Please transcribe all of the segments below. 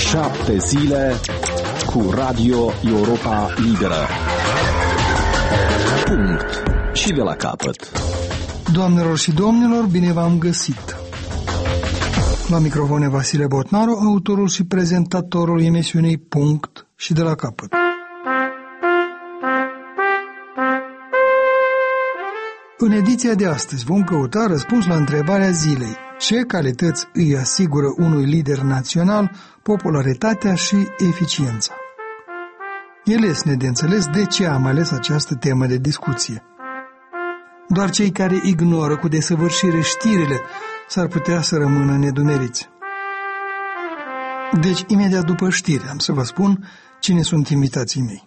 7 zile cu Radio Europa Liberă. Punct. Și de la capăt. Doamnelor și domnilor, bine v-am găsit. La microfon e Vasile Botnaru, autorul și prezentatorul emisiunii Punct și de la capăt. În ediția de astăzi vom căuta răspuns la întrebarea zilei: ce calități îi asigură unui lider național popularitatea și eficiența? E lesne de înțeles de ce am ales această temă de discuție. Doar cei care ignoră cu desăvârșire știrile s-ar putea să rămână nedumeriți. Deci, imediat după știri, am să vă spun cine sunt invitații mei.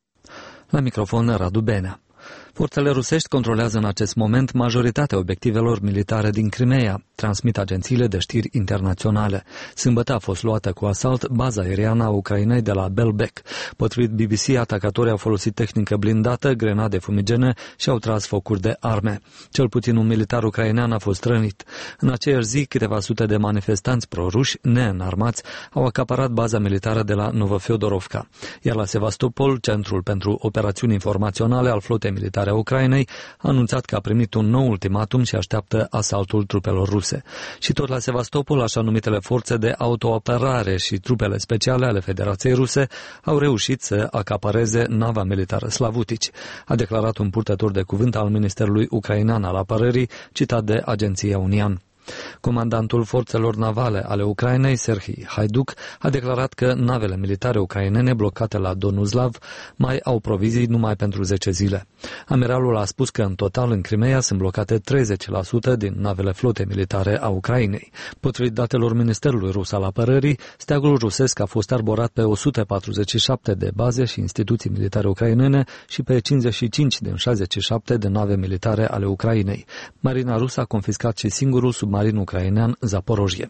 La microfon, Radu Benea. Forțele rusești controlează în acest moment majoritatea obiectivelor militare din Crimeea, transmit agențiile de știri internaționale. Sâmbătă a fost luată cu asalt baza aeriană a Ucrainei de la Belbek. Potrivit BBC, atacatorii au folosit tehnică blindată, grenade fumigene și au tras focuri de arme. Cel puțin un militar ucrainean a fost rănit. În aceeași zi, câteva sute de manifestanți proruși, neînarmați, au acaparat baza militară de la Novofiodorovka. Iar la Sevastopol, Centrul pentru Operațiuni Informaționale al Flotei Militare a Ucrainei, a anunțat că a primit un nou ultimatum și așteaptă asaltul trupelor ruse. Și tot la Sevastopol, așa numitele forțe de autoapărare și trupele speciale ale Federației Ruse au reușit să acapareze nava militară Slavutici, a declarat un purtător de cuvânt al Ministerului Ucrainean al Apărării, citat de agenția Unian. Comandantul forțelor navale ale Ucrainei, Serhii Haiduk, a declarat că navele militare ucrainene blocate la Donuzlav mai au provizii numai pentru 10 zile. Amiralul a spus că în total în Crimeea sunt blocate 30% din navele flotei militare a Ucrainei. Potrivit datelor Ministerului Rus al Apărării, steagul rusesc a fost arborat pe 147 de baze și instituții militare ucrainene și pe 55 din 67 de nave militare ale Ucrainei. Marina rusă a confiscat și singurul submarin ucrainean Zaporojie.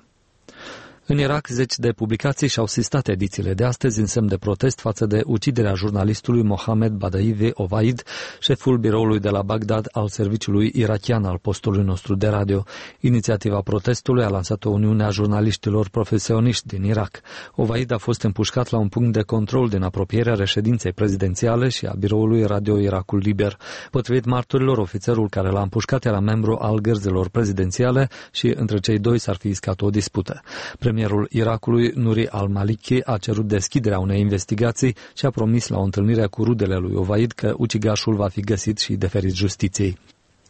În Irak, zeci de publicații și-au sistat edițiile de astăzi în semn de protest față de uciderea jurnalistului Mohamed Badaivi Ovaid, șeful biroului de la Bagdad al serviciului irakian al postului nostru de radio. Inițiativa protestului a lansat-o Uniunea Jurnaliștilor Profesioniști din Irak. Ovaid a fost împușcat la un punct de control din apropierea reședinței prezidențiale și a biroului Radio Irakul Liber. Potrivit martorilor, ofițerul care l-a împușcat era membru al gărzelor prezidențiale și între cei doi s-ar fi iscat o dispută. Premierul Irakului, Nuri al-Maliki, a cerut deschiderea unei investigații și a promis la o întâlnire cu rudele lui Ovaid că ucigașul va fi găsit și deferit justiției.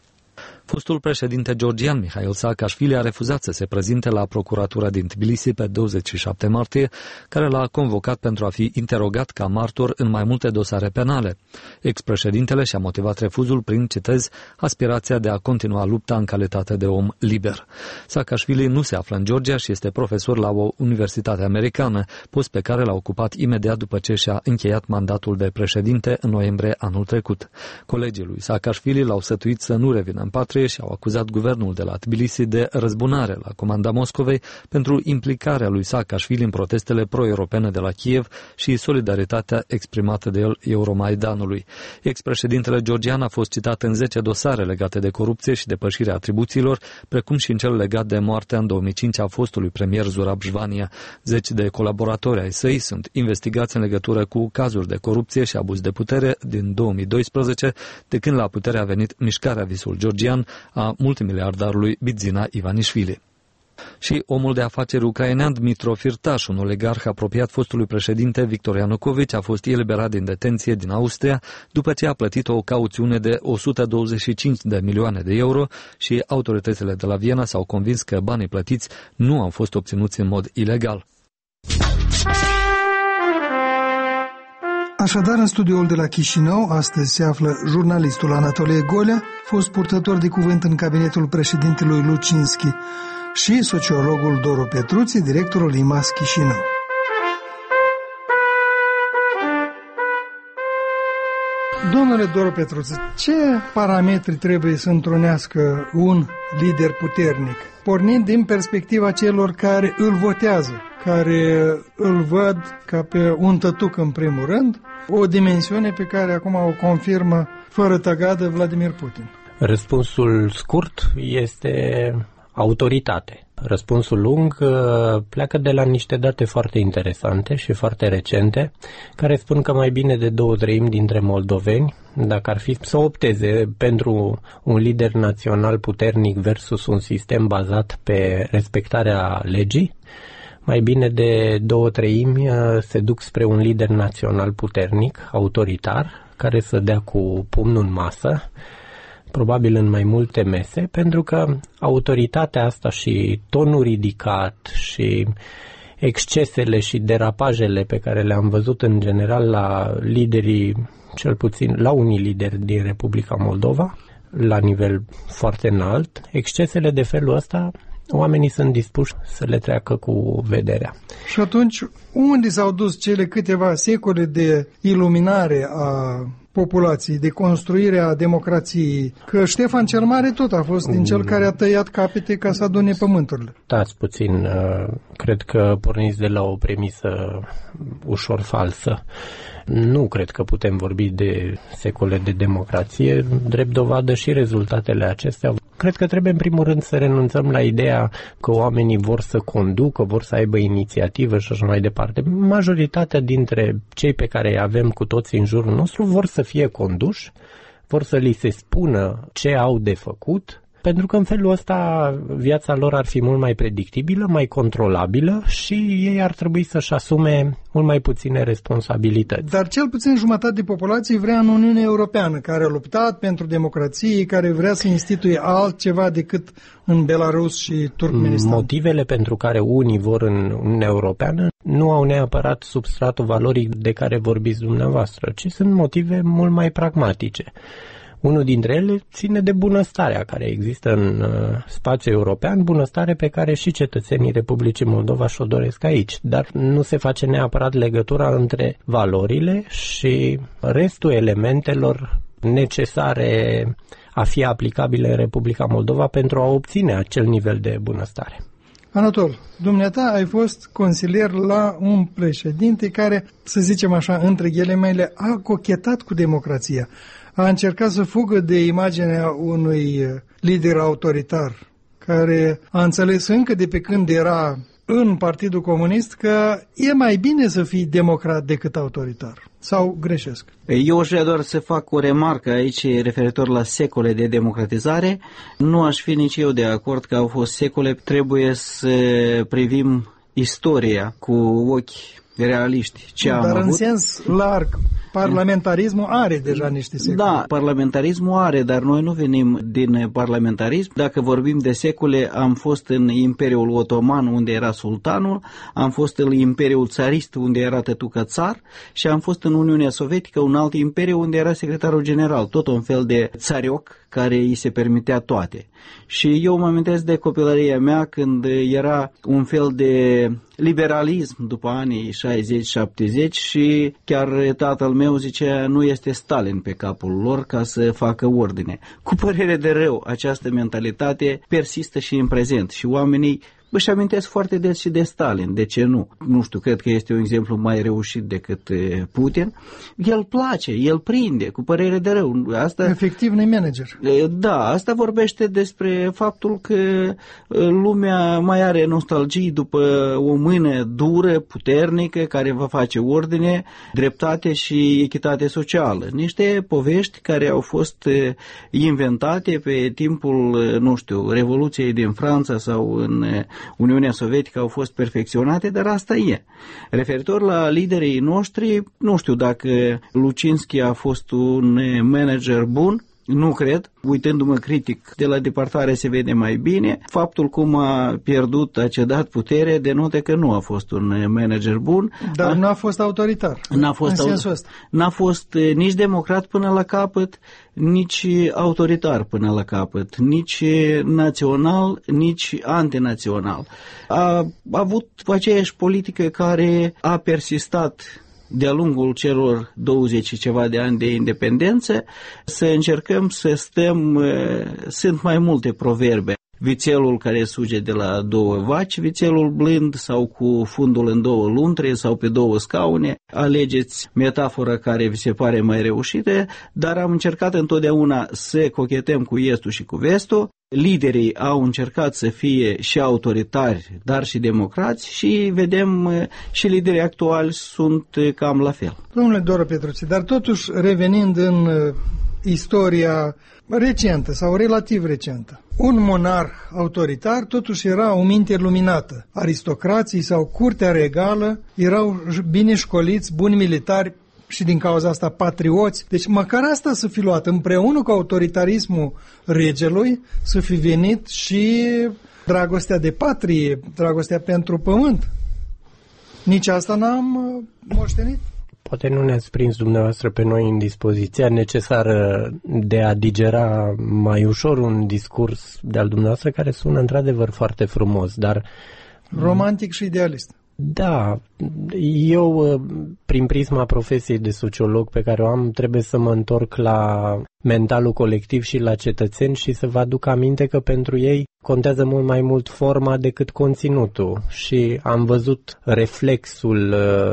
Fostul președinte georgian Mihail Saakashvili a refuzat să se prezinte la procuratura din Tbilisi pe 27 martie, care l-a convocat pentru a fi interogat ca martor în mai multe dosare penale. Ex-președintele și-a motivat refuzul prin, citez, aspirația de a continua lupta în calitate de om liber. Saakashvili nu se află în Georgia și este profesor la o universitate americană, post pe care l-a ocupat imediat după ce și-a încheiat mandatul de președinte în noiembrie anul trecut. Colegii lui Saakashvili l-au sătuit să nu revină în patrie și au acuzat guvernul de la Tbilisi de răzbunare la comanda Moscovei pentru implicarea lui Saakashvili în protestele pro-europene de la Kiev și solidaritatea exprimată de el Euromaidanului. Ex-președintele georgian a fost citat în 10 dosare legate de corupție și depășirea atribuțiilor, precum și în cel legat de moartea în 2005 a fostului premier Zurab Jvania. 10 de colaboratori ai săi sunt investigați în legătură cu cazuri de corupție și abuz de putere din 2012, de când la putere a venit Mișcarea Visul Georgian a multimiliardarului Bidzina Ivanishvili. Și omul de afaceri ucrainean Dmitro Firtaș, un oligarh apropiat fostului președinte Victor Ianukovici, a fost eliberat din detenție din Austria după ce a plătit o cauțiune de 125 de milioane de euro și autoritățile de la Viena s-au convins că banii plătiți nu au fost obținuți în mod ilegal. Așadar, în studioul de la Chișinău, astăzi se află jurnalistul Anatolie Golea, fost purtător de cuvânt în cabinetul președintelui Lucinski, și sociologul Doru Petruții, directorul IMAS Chișinău. Domnule Doru Petruții, ce parametri trebuie să întrunească un lider puternic, pornind din perspectiva celor care îl votează, care îl văd ca pe un tătuc în primul rând, o dimensiune pe care acum o confirmă fără tăgadă Vladimir Putin? Răspunsul scurt este Autoritate. Răspunsul lung pleacă de la niște date foarte interesante și foarte recente, care spun că mai bine de 2/3 dintre moldoveni, dacă ar fi să opteze pentru un lider național puternic versus un sistem bazat pe respectarea legii, mai bine de 2/3 se duc spre un lider național puternic, autoritar, care să dea cu pumnul în masă, probabil în mai multe mese, pentru că autoritatea asta și tonul ridicat și excesele și derapajele pe care le-am văzut în general la liderii, cel puțin la unii lideri din Republica Moldova, la nivel foarte înalt, excesele de felul ăsta, oamenii sunt dispuși să le treacă cu vederea. Și atunci, unde s-au dus cele câteva secole de iluminare a populației, de construire a democrației? Că Ștefan cel Mare tot a fost din cel care a tăiat capete ca să adune pământurile. Stați puțin, cred că porniți de la o premisă ușor falsă. Nu cred că putem vorbi de secole de democrație, drept dovadă și rezultatele acestea. Cred că trebuie în primul rând să renunțăm la ideea că oamenii vor să conducă, vor să aibă inițiativă și așa mai departe. Majoritatea dintre cei pe care îi avem cu toții în jurul nostru vor să fie conduși, vor să li se spună ce au de făcut, pentru că în felul ăsta viața lor ar fi mult mai predictibilă, mai controlabilă și ei ar trebui să-și asume mult mai puține responsabilități. Dar cel puțin jumătate de populație vrea în Uniunea Europeană, care a luptat pentru democrație, care vrea să instituie altceva decât în Belarus și Turkmenistan. Motivele pentru care unii vor în Uniunea Europeană nu au neapărat substratul valoric de care vorbiți dumneavoastră, ci sunt motive mult mai pragmatice. Unul dintre ele ține de bunăstarea care există în spațiul european, bunăstare pe care și cetățenii Republicii Moldova și-o doresc aici. Dar nu se face neapărat legătura între valorile și restul elementelor necesare a fi aplicabile în Republica Moldova pentru a obține acel nivel de bunăstare. Anatol, dumneata ai fost consilier la un președinte care, să zicem așa, între ghilimele, a cochetat cu democrația. A încercat să fugă de imaginea unui lider autoritar, care a înțeles încă de pe când era în Partidul Comunist că e mai bine să fii democrat decât autoritar. Sau greșesc? Eu aș vrea doar să fac o remarcă aici referitor la secole de democratizare. Nu aș fi nici eu de acord că au fost secole. Trebuie să privim istoria cu ochi realiști. Dar în sens larg, parlamentarismul are deja niște secole. Da, parlamentarismul are, dar noi nu venim din parlamentarism. Dacă vorbim de secole, am fost în Imperiul Otoman, unde era sultanul, am fost în Imperiul Țarist, unde era tătucă țar, și am fost în Uniunea Sovietică, un alt imperiu, unde era secretarul general, tot un fel de țarioc care îi se permitea toate. Și eu mă amintesc de copilăria mea când era un fel de liberalism după anii 60-70 și chiar tatăl meu zicea nu este Stalin pe capul lor ca să facă ordine. Cu părere de rău, această mentalitate persistă și în prezent și oamenii își amintesc foarte des și de Stalin. De ce nu? Nu știu, cred că este un exemplu mai reușit decât Putin. El place, el prinde, cu părere de rău. Asta, efectiv, nu-i manager. Da, asta vorbește despre faptul că lumea mai are nostalgii după o mână dură, puternică, care va face ordine, dreptate și echitate socială. Niște povești care au fost inventate pe timpul, nu știu, Revoluției din Franța sau în Uniunea Sovietică au fost perfecționate, dar asta e. Referitor la liderii noștri, nu știu dacă Lucinski a fost un manager bun, nu cred. Uitându-mă critic de la depărtare se vede mai bine. Faptul cum a pierdut, a cedat putere, denotă că nu a fost un manager bun. Dar nu a fost autoritar. N-a fost nici democrat până la capăt, nici autoritar până la capăt, nici național, nici antinațional. A avut aceeași politică care a persistat de-a lungul celor 20 și ceva de ani de independență. Să încercăm să stăm, sunt mai multe proverbe. vițelul care suge de la 2 vaci, vițelul blând, sau cu fundul în 2 luntre sau pe 2 scaune. Alegeți metafora care vi se pare mai reușită, dar am încercat întotdeauna să cochetăm cu estul și cu vestul. Liderii au încercat să fie și autoritari, dar și democrați, și vedem și liderii actuali sunt cam la fel. Domnule Doru Petrucci, dar totuși revenind în istoria recentă sau relativ recentă, un monarh autoritar totuși era o minte luminată. Aristocrații sau curtea regală erau bine școliți, buni militari și din cauza asta patrioți. Deci măcar asta să fi luat împreună cu autoritarismul regelui, să fi venit și dragostea de patrie, dragostea pentru pământ. Nici asta n-am moștenit. Poate nu ne-ați prins dumneavoastră pe noi în dispoziția necesară de a digera mai ușor un discurs de-al dumneavoastră care sună într-adevăr foarte frumos, dar... romantic și idealist. Da, eu, prin prisma profesiei de sociolog pe care o am, trebuie să mă întorc la mentalul colectiv și la cetățeni și să vă aduc aminte că pentru ei contează mult mai mult forma decât conținutul. Și am văzut reflexul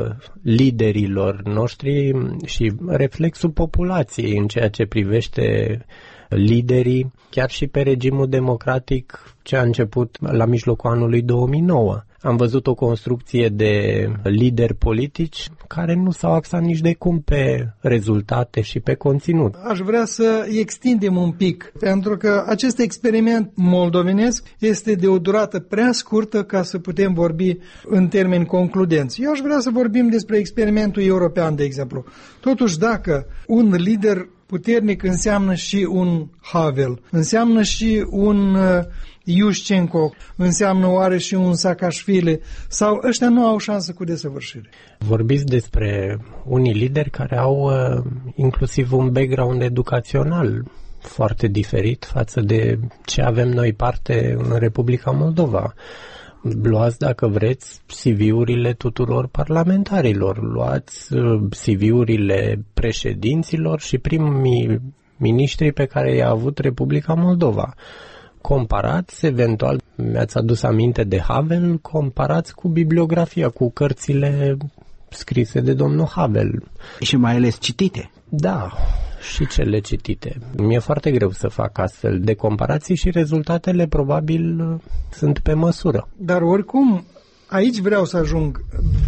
liderilor noștri și reflexul populației în ceea ce privește liderii, chiar și pe regimul democratic ce a început la mijlocul anului 2009. Am văzut o construcție de lideri politici care nu s-au axat nici de cum pe rezultate și pe conținut. Aș vrea să extindem un pic, pentru că acest experiment moldovenesc este de o durată prea scurtă ca să putem vorbi în termeni concludenți. Eu aș vrea să vorbim despre experimentul european, de exemplu. Totuși, dacă un lider puternic înseamnă și un Havel, înseamnă și un Iușcenco, înseamnă oare și un Saakashvili, sau ăștia nu au șansă cu desăvârșire? Vorbiți despre unii lideri care au inclusiv un background educațional foarte diferit față de ce avem noi parte în Republica Moldova. Luați, dacă vreți, CV-urile tuturor parlamentarilor, luați CV-urile președinților și primii miniștri pe care i-a avut Republica Moldova. Comparați, eventual, mi-ați adus aminte de Havel, comparați cu bibliografia, cu cărțile scrise de domnul Havel. Și mai ales citite. Da, și cele citite. Mi-e foarte greu să fac astfel de comparații și rezultatele probabil sunt pe măsură. Dar oricum, aici vreau să ajung.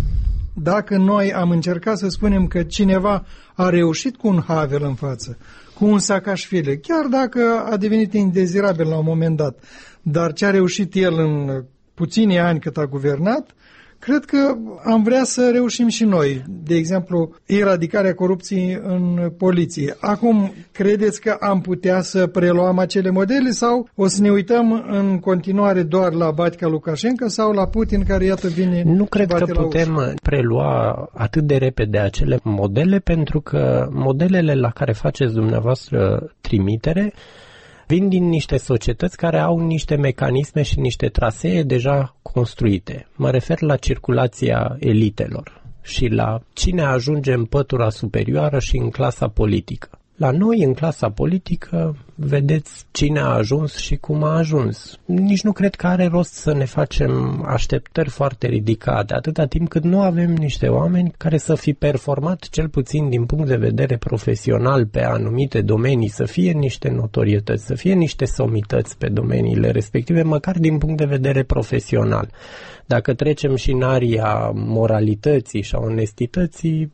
Dacă noi am încercat să spunem că cineva a reușit cu un Havel în față, cu un Saakashvili, chiar dacă a devenit indezirabil la un moment dat, dar ce a reușit el în puțini ani cât a guvernat, cred că am vrea să reușim și noi. De exemplu, eradicarea corupției în poliție. Acum, credeți că am putea să preluăm acele modele sau o să ne uităm în continuare doar la Batica Lukashenko sau la Putin care iată vine? Nu cred că putem prelua atât de repede acele modele, pentru că modelele la care faceți dumneavoastră trimitere vin din niște societăți care au niște mecanisme și niște trasee deja construite. Mă refer la circulația elitelor și la cine ajunge în pătura superioară și în clasa politică. La noi, în clasa politică, vedeți cine a ajuns și cum a ajuns. Nici nu cred că are rost să ne facem așteptări foarte ridicate, atâta timp cât nu avem niște oameni care să fi performat, cel puțin din punct de vedere profesional, pe anumite domenii, să fie niște notorietăți, să fie niște somități pe domeniile respective, măcar din punct de vedere profesional. Dacă trecem și în aria moralității și a onestității,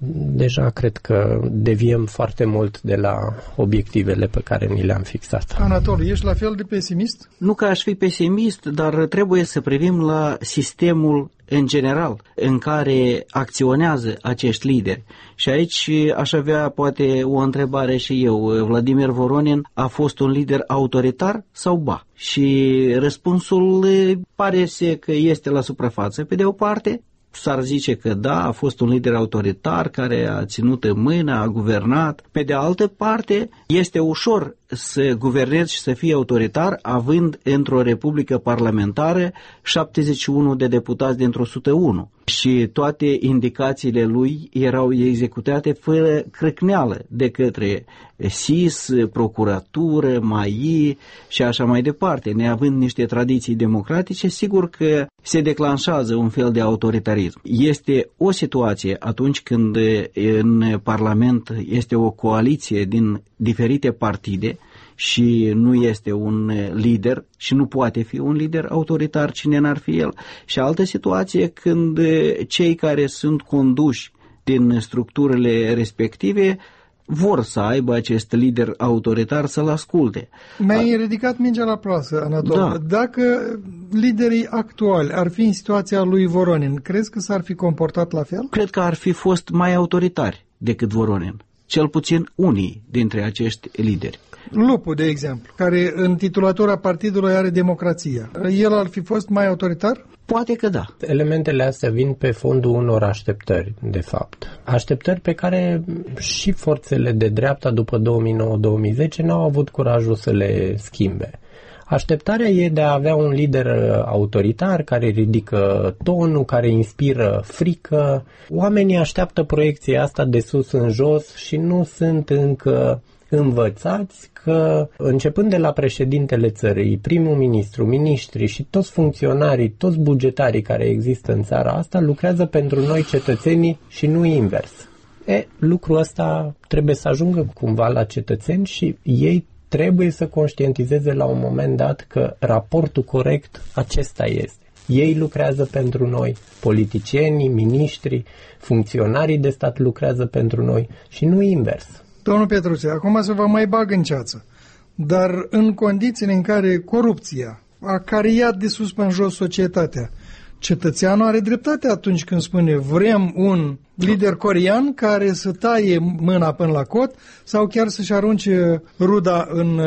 deja cred că deviem foarte mult de la obiectivele pe care ni le-am fixat. Anatol, ești la fel de pesimist? Nu că aș fi pesimist, dar trebuie să privim la sistemul în general în care acționează acești lideri. Și aici aș avea poate o întrebare și eu. Vladimir Voronin a fost un lider autoritar sau ba? Și răspunsul pare că este la suprafață. Pe de o parte, s-ar zice că da, a fost un lider autoritar care a ținut în mână, a guvernat. Pe de altă parte, este ușor să guvernezi și să fii autoritar având într-o republică parlamentară 71 de deputați dintr-o 101. și toate indicațiile lui erau executate fără crâcneală de către SIS, procuratură, MAI și așa mai departe. Neavând niște tradiții democratice, sigur că se declanșează un fel de autoritarism. Este o situație atunci când în Parlament este o coaliție din diferite partide și nu este un lider și nu poate fi un lider autoritar, cine n-ar fi el. Și altă situație când cei care sunt conduși din structurile respective vor să aibă acest lider autoritar să-l asculte. Mi-ai ridicat mingea la plasă, Anatol. Da. Dacă liderii actuali ar fi în situația lui Voronin, crezi că s-ar fi comportat la fel? Cred că ar fi fost mai autoritari decât Voronin. Cel puțin unii dintre acești lideri. Lupu, de exemplu, care în titulatura partidului are democrația. El ar fi fost mai autoritar? Poate că da. Elementele astea vin pe fondul unor așteptări, de fapt. Așteptări pe care și forțele de dreapta după 2009-2010 n-au avut curajul să le schimbe. Așteptarea e de a avea un lider autoritar care ridică tonul, care inspiră frică. Oamenii așteaptă proiecția asta de sus în jos și nu sunt încă învățați că, începând de la președintele țării, primul ministru, miniștri și toți funcționarii, toți bugetarii care există în țara asta, lucrează pentru noi cetățenii și nu invers. Lucrul ăsta trebuie să ajungă cumva la cetățeni și ei trebuie să conștientizeze la un moment dat că raportul corect acesta este. Ei lucrează pentru noi, politicienii, miniștri, funcționarii de stat lucrează pentru noi și nu invers. Domnul Petruțe, acum să vă mai bag în ceață, dar în condițiile în care corupția a cariat de sus până în jos societatea, cetățeanul are dreptate atunci când spune vrem un lider corean care să taie mâna până la cot sau chiar să-și arunce ruda în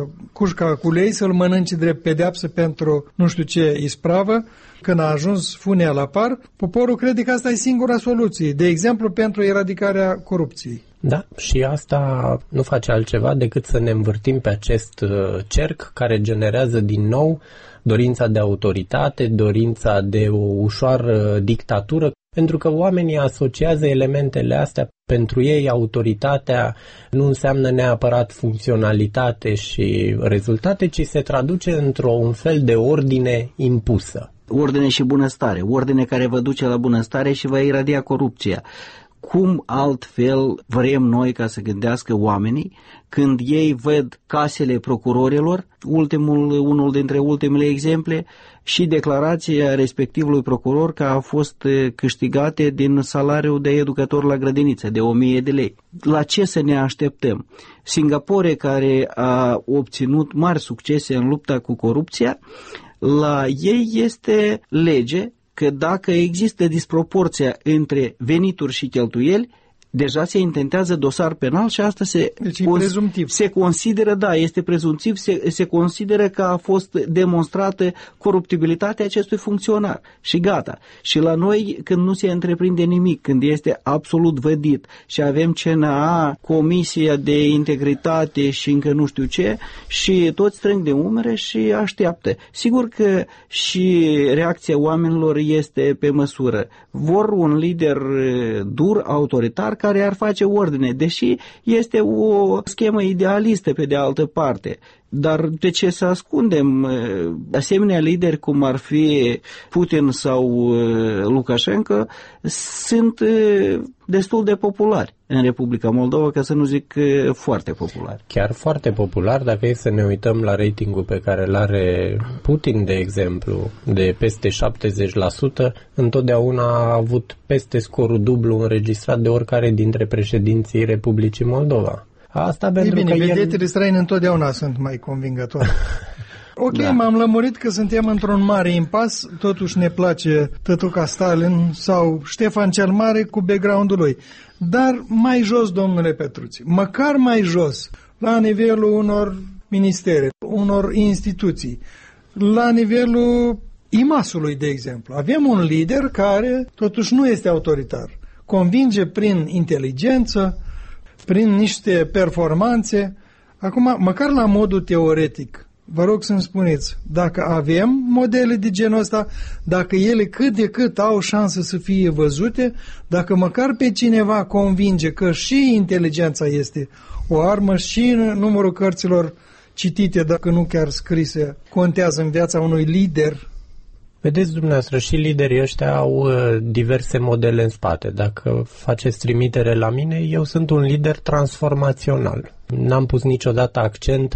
cușca cu lei, să-l mănânce drept pedeapsă pentru nu știu ce ispravă. Când a ajuns funea la par, poporul crede că asta e singura soluție, de exemplu pentru eradicarea corupției. Da, și asta nu face altceva decât să ne învârtim pe acest cerc care generează din nou dorința de autoritate, dorința de o ușoară dictatură, pentru că oamenii asociază elementele astea. Pentru ei autoritatea nu înseamnă neapărat funcționalitate și rezultate, ci se traduce într-un fel de ordine impusă. Ordine și bunăstare, ordine care vă duce la bunăstare și va iradia corupția. Cum altfel vrem noi ca să gândească oamenii când ei văd casele procurorilor, unul dintre ultimele exemple, și declarația respectivului procuror că a fost câștigate din salariul de educator la grădiniță, de 1000 de lei. La ce să ne așteptăm? Singapore, care a obținut mari succese în lupta cu corupția, la ei este lege că dacă există disproporția între venituri și cheltuieli, deja se intentează dosar penal și asta se consideră, da, este prezumtiv, se consideră că a fost demonstrată coruptibilitatea acestui funcționar și gata. Și la noi, când nu se întreprinde nimic, când este absolut vădit și avem CNA, Comisia de Integritate și încă nu știu ce, și toți strâng de umere și așteaptă. Sigur că și reacția oamenilor este pe măsură. Vor un lider dur, autoritar, care ar face ordine, deși este o schemă idealistă pe de altă parte. Dar de ce să ascundem? Asemenea lideri cum ar fi Putin sau Lukashenko sunt destul de populari în Republica Moldova, ca să nu zic foarte populari. Chiar foarte popular, dacă e să ne uităm la ratingul pe care îl are Putin, de exemplu, de peste 70%, întotdeauna a avut peste scorul dublu înregistrat de oricare dintre președinții Republicii Moldova. Asta pentru bine, că vedetele străine întotdeauna sunt mai convingătoare. Ok, da. M-am lămurit că suntem într-un mare impas, totuși ne place Tătuca Stalin sau Ștefan cel Mare cu background-ul lui. Dar mai jos, domnule Petruți, măcar mai jos, la nivelul unor ministere, unor instituții, la nivelul IMAS-ului, de exemplu. Avem un lider care totuși nu este autoritar. Convinge prin inteligență, prin niște performanțe. Acum, măcar la modul teoretic, vă rog să-mi spuneți dacă avem modele de genul ăsta, dacă ele cât de cât au șansă să fie văzute, dacă măcar pe cineva convinge că și inteligența este o armă și numărul cărților citite, dacă nu chiar scrise, contează în viața unui lider. Vedeți dumneavoastră, și liderii ăștia au diverse modele în spate. Dacă faceți trimitere la mine, eu sunt un lider transformațional. N-am pus niciodată accent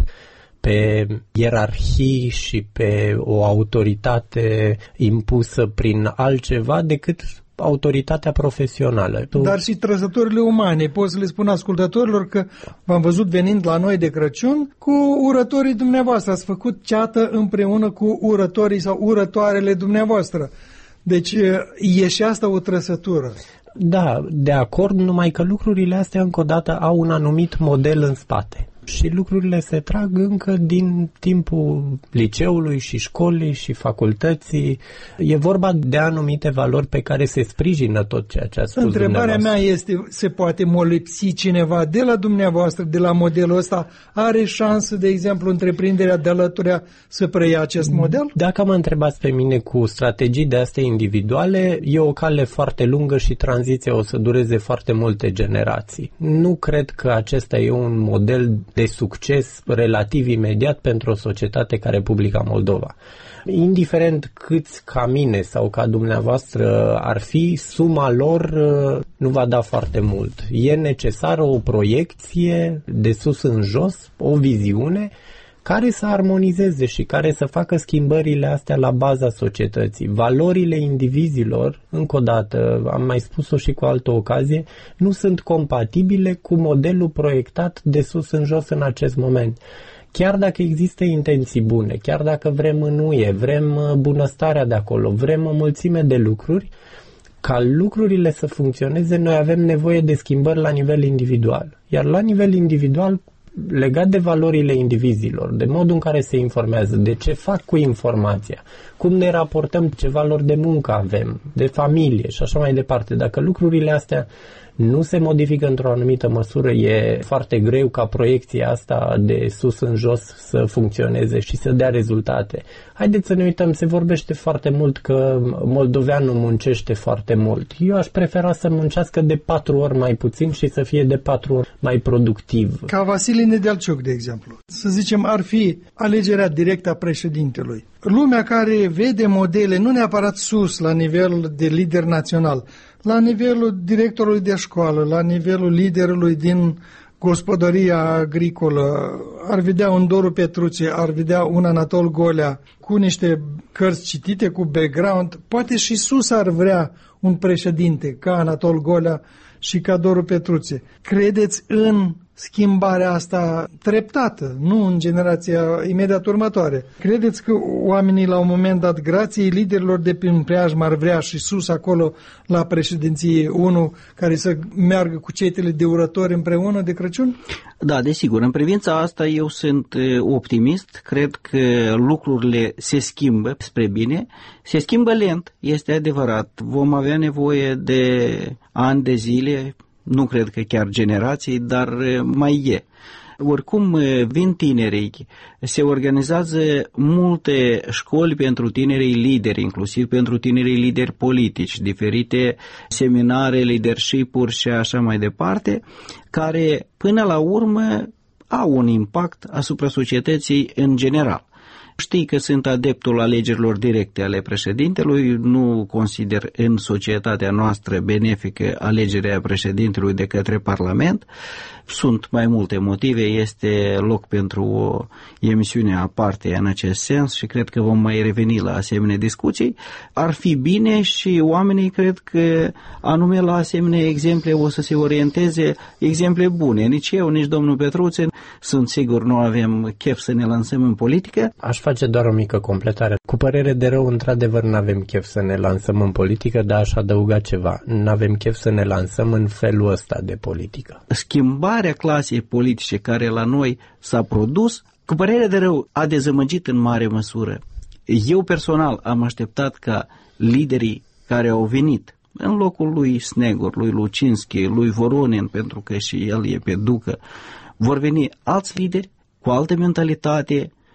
pe ierarhii și pe o autoritate impusă prin altceva decât autoritatea profesională. Dar și trăsăturile umane. Pot să le spun ascultătorilor că v-am văzut venind la noi de Crăciun cu urătorii dumneavoastră. Ați făcut ceată împreună cu urătorii sau urătoarele dumneavoastră. Deci e și asta o trăsătură. Da, de acord, numai că lucrurile astea încă o dată au un anumit model în spate. Și lucrurile se trag încă din timpul liceului și școlii și facultății. E vorba de anumite valori pe care se sprijină tot ceea ce a spus Întrebarea mea este, se poate molepsi cineva de la dumneavoastră, de la modelul ăsta? Are șansă, de exemplu, întreprinderea de alăturea să preia acest model? Dacă mă întrebați pe mine cu strategii de astea individuale, e o cale foarte lungă și tranziția o să dureze foarte multe generații. Nu cred că acesta e un model de succes relativ imediat pentru o societate ca Republica Moldova. Indiferent câți ca mine sau ca dumneavoastră ar fi, suma lor nu va da foarte mult. E necesară o proiecție de sus în jos, o viziune care să armonizeze și care să facă schimbările astea la baza societății. Valorile indivizilor, încă o dată, am mai spus-o și cu altă ocazie, nu sunt compatibile cu modelul proiectat de sus în jos în acest moment. Chiar dacă există intenții bune, chiar dacă vrem înnuie, vrem bunăstarea de acolo, vrem o mulțime de lucruri, ca lucrurile să funcționeze, noi avem nevoie de schimbări la nivel individual. Iar la nivel individual, legat de valorile indivizilor, de modul în care se informează, de ce fac cu informația, cum ne raportăm, ce valori de muncă avem, de familie și așa mai departe. Dacă lucrurile astea nu se modifică într-o anumită măsură, e foarte greu ca proiecția asta de sus în jos să funcționeze și să dea rezultate. Haideți să ne uităm, se vorbește foarte mult că moldoveanul muncește foarte mult. Eu aș prefera să muncească de 4 ori mai puțin și să fie de 4 ori mai productiv. Ca Vasile Nedelciuc, de exemplu. Să zicem, ar fi alegerea directă a președintelui. Lumea care vede modele nu neapărat sus, la nivel de lider național, la nivelul directorului de școală, la nivelul liderului din gospodăria agricolă, ar vedea un Doru Petruce, ar vedea un Anatol Golea cu niște cărți citite, cu background. Poate și sus ar vrea un președinte ca Anatol Golea și ca Doru Petruce. Credeți în schimbarea asta treptată, nu în generația imediat următoare? Credeți că oamenii la un moment dat, grație liderilor de prin preajmă, ar vrea și sus acolo la președinție unul care să meargă cu cetele de urători împreună de Crăciun? Da, desigur. În privința asta eu sunt optimist. Cred că lucrurile se schimbă spre bine. Se schimbă lent, este adevărat. Vom avea nevoie de ani de zile, nu cred că chiar generații, dar mai e. Oricum vin tinerii, se organizează multe școli pentru tinerii lideri, inclusiv pentru tinerii lideri politici, diferite seminare, leadership-uri și așa mai departe, care până la urmă au un impact asupra societății în general. Știi că sunt adeptul alegerilor directe ale președintelui, nu consider în societatea noastră benefică alegerea președintelui de către Parlament. Sunt mai multe motive, este loc pentru o emisiune aparte în acest sens și cred că vom mai reveni la asemenea discuții. Ar fi bine și oamenii cred că anume la asemenea exemple o să se orienteze exemple bune. Nici eu, nici domnul Petruțe, sunt sigur, nu avem chef să ne lansăm în politică. Aș face doar o mică completare. Cu părere de rău, într-adevăr, nu avem chef să ne lansăm în politică, dar aș adăuga ceva. Nu avem chef să ne lansăm în felul ăsta de politică. Schimbarea clasei politice care la noi s-a produs, cu părere de rău, a dezamăgit în mare măsură. Eu personal am așteptat ca liderii care au venit în locul lui Snegur, lui Lucinski, lui Voronin, pentru că și el e pe ducă, vor veni alți lideri cu altă mentalitate,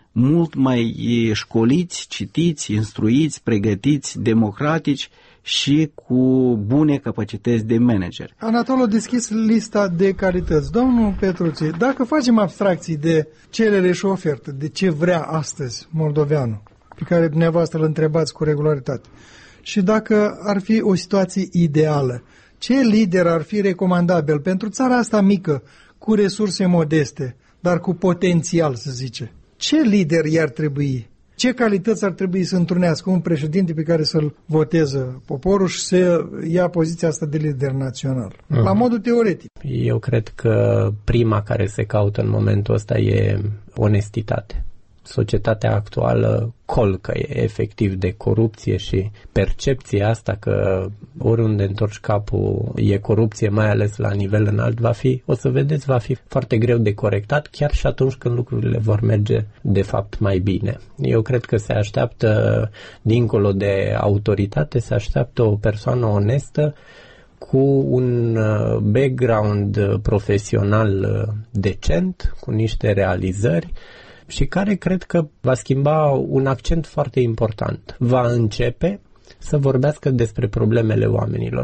mult mai școliți, citiți, instruiți, pregătiți, democratici și cu bune capacități de manager. Anatol a deschis lista de calități. Domnul Petruță, dacă facem abstracții de cerere și ofertă, de ce vrea astăzi moldoveanul, pe care dumneavoastră îl întrebați cu regularitate, și dacă ar fi o situație ideală, ce lider ar fi recomandabil pentru țara asta mică, cu resurse modeste, dar cu potențial, să zice? Ce lider i-ar trebui? Ce calități ar trebui să întrunească un președinte pe care să-l voteze poporul și să ia poziția asta de lider național? La modul teoretic. Eu cred că prima care se caută în momentul ăsta e onestitate. Societatea actuală colcăie efectiv de corupție și percepția asta că oriunde întorci capul e corupție, mai ales la nivel înalt, o să vedeți, va fi foarte greu de corectat, chiar și atunci când lucrurile vor merge de fapt mai bine. Eu cred că se așteaptă, dincolo de autoritate, se așteaptă o persoană onestă cu un background profesional decent, cu niște realizări, și care cred că va schimba un accent foarte important. Va începe să vorbească despre problemele oamenilor.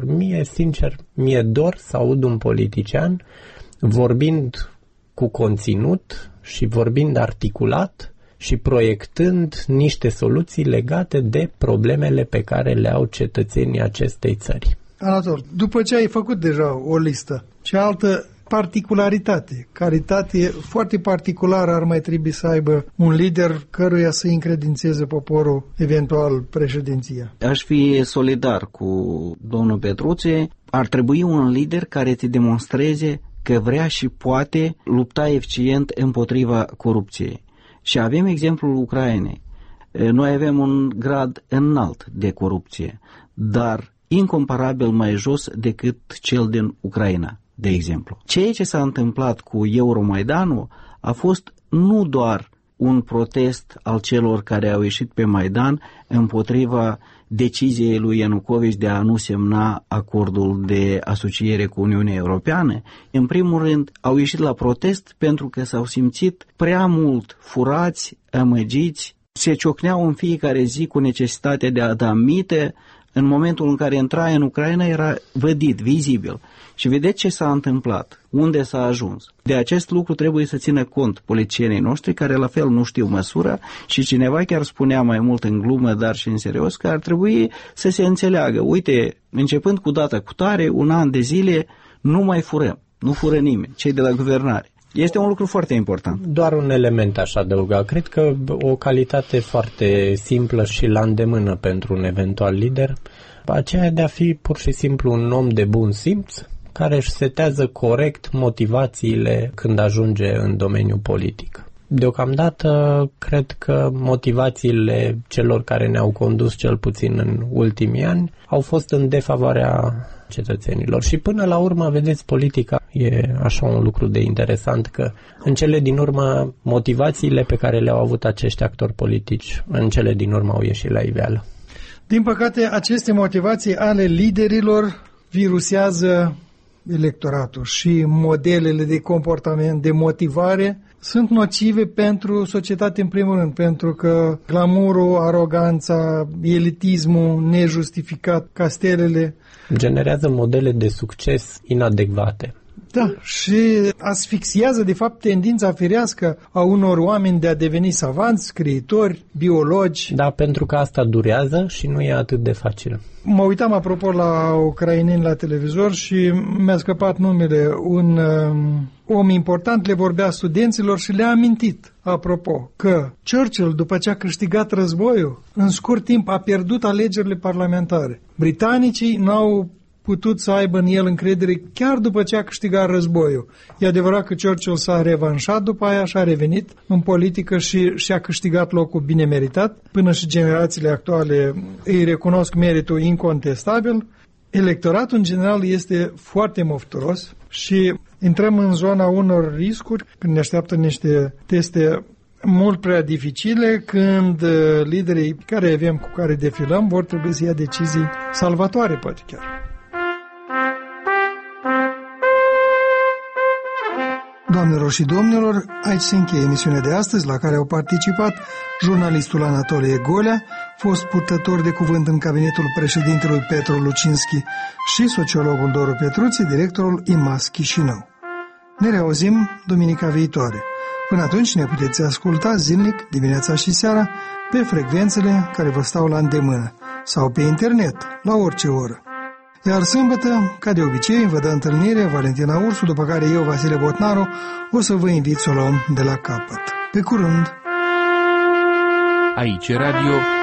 Mie dor să aud un politician vorbind cu conținut și vorbind articulat și proiectând niște soluții legate de problemele pe care le au cetățenii acestei țări. Anatol, după ce ai făcut deja o listă, ce altă particularitate, calitate foarte particulară ar mai trebui să aibă un lider căruia să încredințeze poporul eventual președinția? Aș fi solidar cu domnul Petruță. Ar trebui un lider care te demonstreze că vrea și poate lupta eficient împotriva corupției. Și avem exemplul Ucrainei. Noi avem un grad înalt de corupție, dar incomparabil mai jos decât cel din Ucraina, de exemplu. Ceea ce s-a întâmplat cu Euromaidanul a fost nu doar un protest al celor care au ieșit pe Maidan împotriva deciziei lui Ianucovici de a nu semna acordul de asociere cu Uniunea Europeană. În primul rând, au ieșit la protest pentru că s-au simțit prea mult furați, amăgiți, se ciocneau în fiecare zi cu necesitatea de a da mite. În momentul în care intra în Ucraina era vădit, vizibil. Și vedeți ce s-a întâmplat, unde s-a ajuns. De acest lucru trebuie să țină cont politicienii noștri, care la fel nu știu măsura, și cineva chiar spunea mai mult în glumă, dar și în serios, că ar trebui să se înțeleagă. Uite, începând cu data cutare, un an de zile, nu mai furăm, nu fură nimeni, cei de la guvernare. Este un lucru foarte important. Doar un element aș adăuga. Cred că o calitate foarte simplă și la îndemână pentru un eventual lider, aceea de a fi pur și simplu un om de bun simț, care își setează corect motivațiile când ajunge în domeniul politic. Deocamdată, cred că motivațiile celor care ne-au condus cel puțin în ultimii ani au fost în defavoarea cetățenilor. Și până la urmă, vedeți, politica e așa un lucru de interesant, că în cele din urmă motivațiile pe care le-au avut acești actori politici, în cele din urmă au ieșit la iveală. Din păcate, aceste motivații ale liderilor virusează electoratul și modelele de comportament, de motivare, sunt nocive pentru societate în primul rând, pentru că glamourul, aroganța, elitismul nejustificat, castelele generează modele de succes inadecvate. Da, și asfixiază de fapt tendința firească a unor oameni de a deveni savanți, scriitori, biologi. Da, pentru că asta durează și nu e atât de facil. Mă uitam apropo la ucraineni la televizor și mi-a scăpat numele. Un om important le vorbea studenților și le-a amintit, apropo, că Churchill, după ce a câștigat războiul, în scurt timp a pierdut alegerile parlamentare. Britanicii n-au putut să aibă în el încredere chiar după ce a câștigat războiul. E adevărat că Churchill s-a revanșat după aia și a revenit în politică și a câștigat locul bine meritat. Până și generațiile actuale îi recunosc meritul incontestabil. Electoratul în general este foarte mofturos și intrăm în zona unor riscuri când ne așteaptă niște teste mult prea dificile, când liderii care avem cu care defilăm vor trebui să ia decizii salvatoare, poate chiar. Doamnelor și domnilor, aici se încheie emisiunea de astăzi, la care au participat jurnalistul Anatolie Golea, fost purtător de cuvânt în cabinetul președintelui Petru Lucinski, și sociologul Doru Petruții, directorul IMAS Chișinău. Ne reauzim duminica viitoare. Până atunci ne puteți asculta zilnic, dimineața și seara, pe frecvențele care vă stau la îndemână, sau pe internet, la orice oră. Iar sâmbătă, ca de obicei, vă dă întâlnire Valentina Ursu, după care eu, Vasile Botnaru, o să vă invit să o luăm de la capăt. Pe curând! Aici Radio